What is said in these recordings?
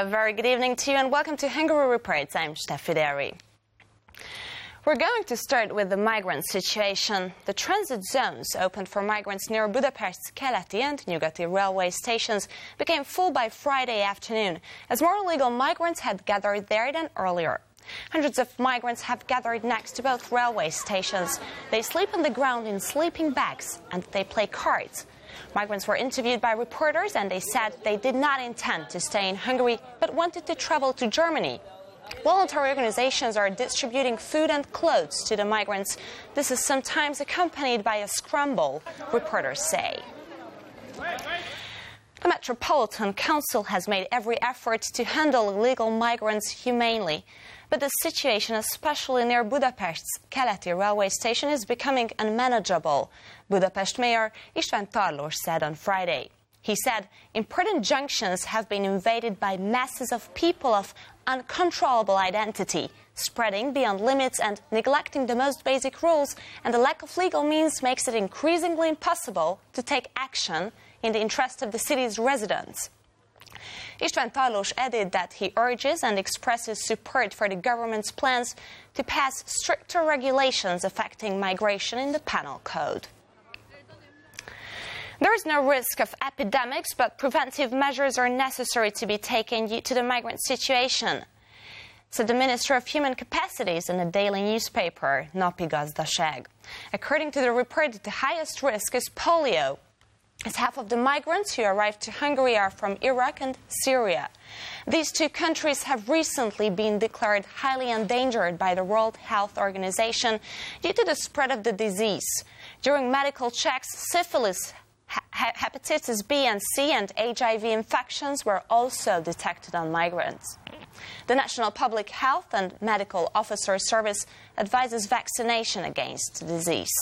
very good evening to you and welcome to Hungary Reports. I'm Steffi Deri. We're going to start with the migrant situation. The transit zones opened for migrants near Budapest's Keleti and Nyugati railway stations became full by Friday afternoon, as more illegal migrants had gathered there than earlier. Hundreds of migrants have gathered next to both railway stations. They sleep on the ground in sleeping bags and they play cards. Migrants were interviewed by reporters and they said they did not intend to stay in Hungary but wanted to travel to Germany. Voluntary organizations are distributing food and clothes to the migrants. This is sometimes accompanied by a scramble, reporters say. The Metropolitan Council has made every effort to handle illegal migrants humanely. But the situation, especially near Budapest's Keleti railway station, is becoming unmanageable, Budapest Mayor István Tarlós said on Friday. He said important junctions have been invaded by masses of people of uncontrollable identity, spreading beyond limits and neglecting the most basic rules, and the lack of legal means makes it increasingly impossible to take action in the interest of the city's residents. István Tarlós added that he urges and expresses support for the government's plans to pass stricter regulations affecting migration in the penal code. There is no risk of epidemics, but preventive measures are necessary to be taken due to the migrant situation, said the Minister of Human Capacities in a daily newspaper, Napi Gazdaság. According to the report, the highest risk is polio, as half of the migrants who arrived to Hungary are from Iraq and Syria. These two countries have recently been declared highly endangered by the World Health Organization due to the spread of the disease. During medical checks, syphilis, hepatitis B and C and HIV infections were also detected on migrants. The National Public Health and Medical Officer Service advises vaccination against the disease.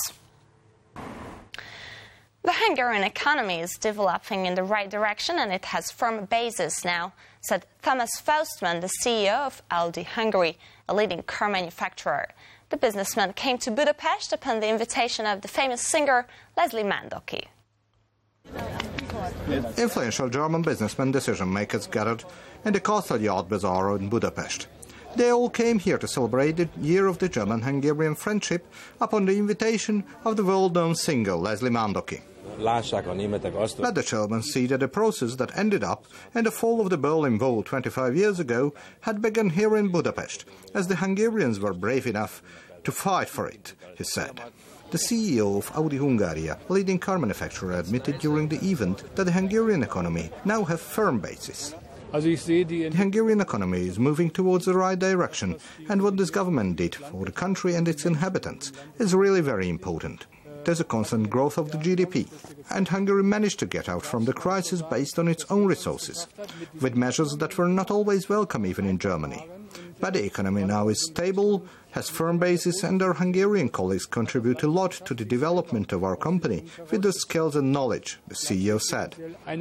The Hungarian economy is developing in the right direction and it has firm basis now, said Thomas Faustman, the CEO of Aldi Hungary, a leading car manufacturer. The businessman came to Budapest upon the invitation of the famous singer Leslie Mandoki. Influential German businessmen decision-makers gathered in the Castle Yard Bazaar in Budapest. They all came here to celebrate the year of the German-Hungarian friendship upon the invitation of the world-known singer Leslie Mandoki. Let the Germans see that the process that ended up in the fall of the Berlin Wall 25 years ago had begun here in Budapest, as the Hungarians were brave enough to fight for it, he said. The CEO of Audi Hungaria, a leading car manufacturer, admitted during the event that the Hungarian economy now has firm basis. The Hungarian economy is moving towards the right direction, and what this government did for the country and its inhabitants is really very important. There's a constant growth of the GDP, and Hungary managed to get out from the crisis based on its own resources, with measures that were not always welcome even in Germany. But the economy now is stable, has firm basis, and our Hungarian colleagues contribute a lot to the development of our company with the skills and knowledge, the CEO said.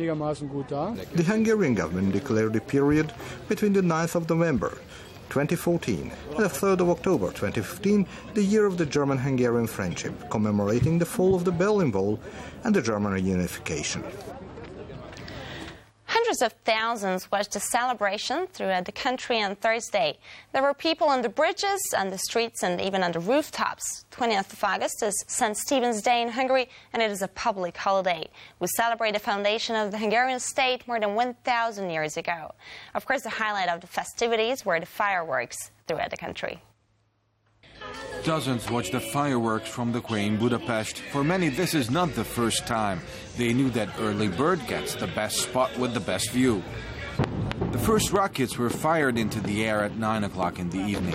The Hungarian government declared the period between the 9th of November 2014 and the 3rd of October 2015 the year of the German-Hungarian friendship, commemorating the fall of the Berlin Wall and the German unification. Hundreds of thousands watched the celebration throughout the country on Thursday. There were people on the bridges, on the streets, and even on the rooftops. 20th of August is St. Stephen's Day in Hungary, and it is a public holiday. We celebrate the foundation of the Hungarian state more than 1,000 years ago. Of course, the highlight of the festivities were the fireworks throughout the country. Dozens watched the fireworks from the quay in Budapest. For many, this is not the first time. They knew that early bird gets the best spot with the best view. The first rockets were fired into the air at 9 o'clock in the evening.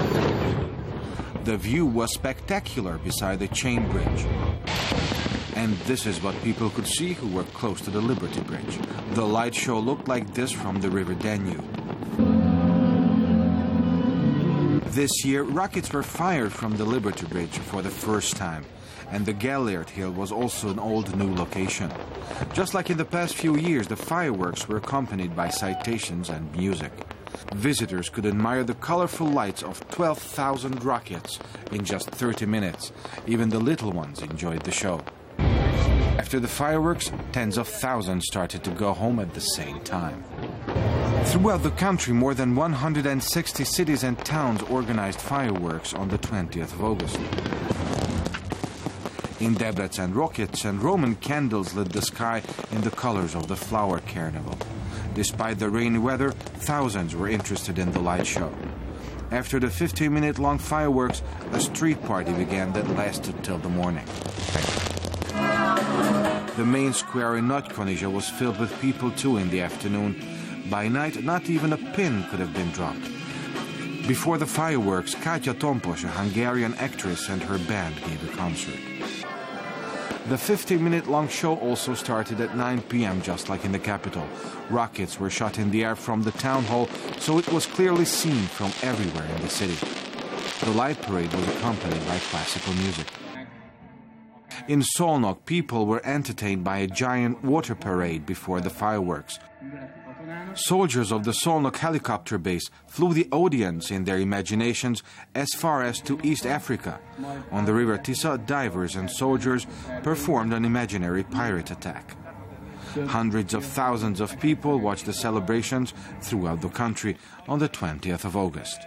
The view was spectacular beside the chain bridge. And this is what people could see who were close to the Liberty Bridge. The light show looked like this from the River Danube. This year, rockets were fired from the Liberty Bridge for the first time, and the Gellért Hill was also an old new location. Just like in the past few years, the fireworks were accompanied by citations and music. Visitors could admire the colorful lights of 12,000 rockets in just 30 minutes. Even the little ones enjoyed the show. After the fireworks, tens of thousands started to go home at the same time. Throughout the country, more than 160 cities and towns organized fireworks on the 20th of August. In Debrecen, rockets and Roman candles lit the sky in the colors of the flower carnival. Despite the rainy weather, thousands were interested in the light show. After the 15-minute-long fireworks, a street party began that lasted till the morning. The main square in Nagykanizsa was filled with people too in the afternoon. By night, not even a pin could have been dropped. Before the fireworks, Katya Tompos, a Hungarian actress, and her band gave a concert. The 15-minute-long show also started at 9 p.m., just like in the capital. Rockets were shot in the air from the town hall, so it was clearly seen from everywhere in the city. The light parade was accompanied by classical music. In Szolnok, people were entertained by a giant water parade before the fireworks. Soldiers of the Szolnok helicopter base flew the audience in their imaginations as far as to East Africa. On the river Tisza, divers and soldiers performed an imaginary pirate attack. Hundreds of thousands of people watched the celebrations throughout the country on the 20th of August.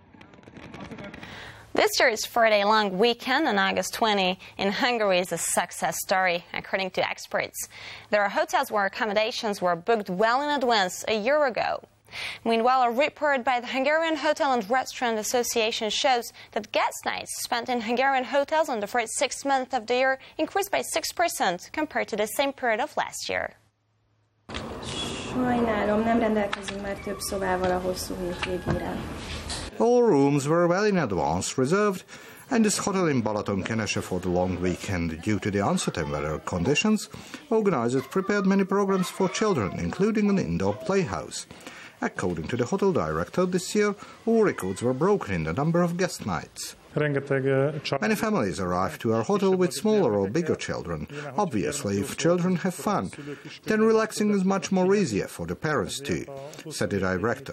This year's four-day-long weekend on August 20 in Hungary is a success story, according to experts. There are hotels where accommodations were booked well in advance a year ago. Meanwhile, a report by the Hungarian Hotel and Restaurant Association shows that guest nights spent in Hungarian hotels on the first 6 months of the year increased by 6% compared to the same period of last year. Sajnálom, nem rendelkezünk már több szobával a hosszú hétvégére. All rooms were well in advance reserved, and this hotel in Balaton-Kenese for the long weekend, due to the uncertain weather conditions, organizers prepared many programs for children, including an indoor playhouse. According to the hotel director, this year all records were broken in the number of guest nights. Many families arrive to our hotel with smaller or bigger children. Obviously, if children have fun, then relaxing is much more easier for the parents too, said the director.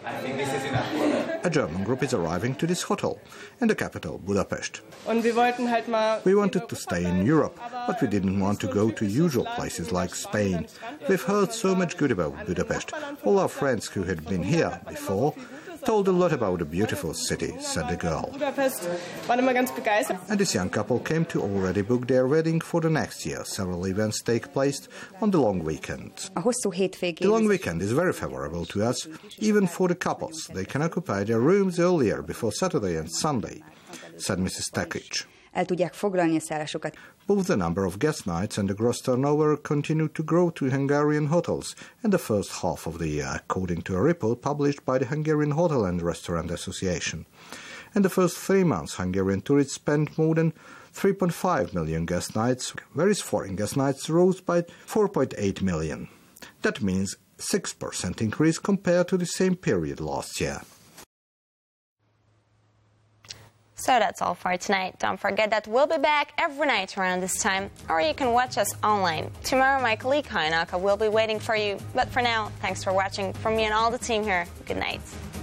A German group is arriving to this hotel in the capital, Budapest. We wanted to stay in Europe, but we didn't want to go to usual places like Spain. We've heard so much good about Budapest. All our friends who had been here before told a lot about the beautiful city, said the girl. And this young couple came to already book their wedding for the next year. Several events take place on the long weekend. The long weekend is very favorable to us, even for the couples. They can occupy their rooms earlier, before Saturday and Sunday, said Mrs. Tekic. Both the number of guest nights and the gross turnover continued to grow to Hungarian hotels in the first half of the year, according to a report published by the Hungarian Hotel and Restaurant Association. In the first 3 months, Hungarian tourists spent more than 3.5 million guest nights, whereas foreign guest nights rose by 4.8 million. That means 6% increase compared to the same period last year. So that's all for tonight. Don't forget that we'll be back every night around this time, or you can watch us online. Tomorrow, my colleague Kainaka will be waiting for you. But for now, thanks for watching. From me and all the team here, good night.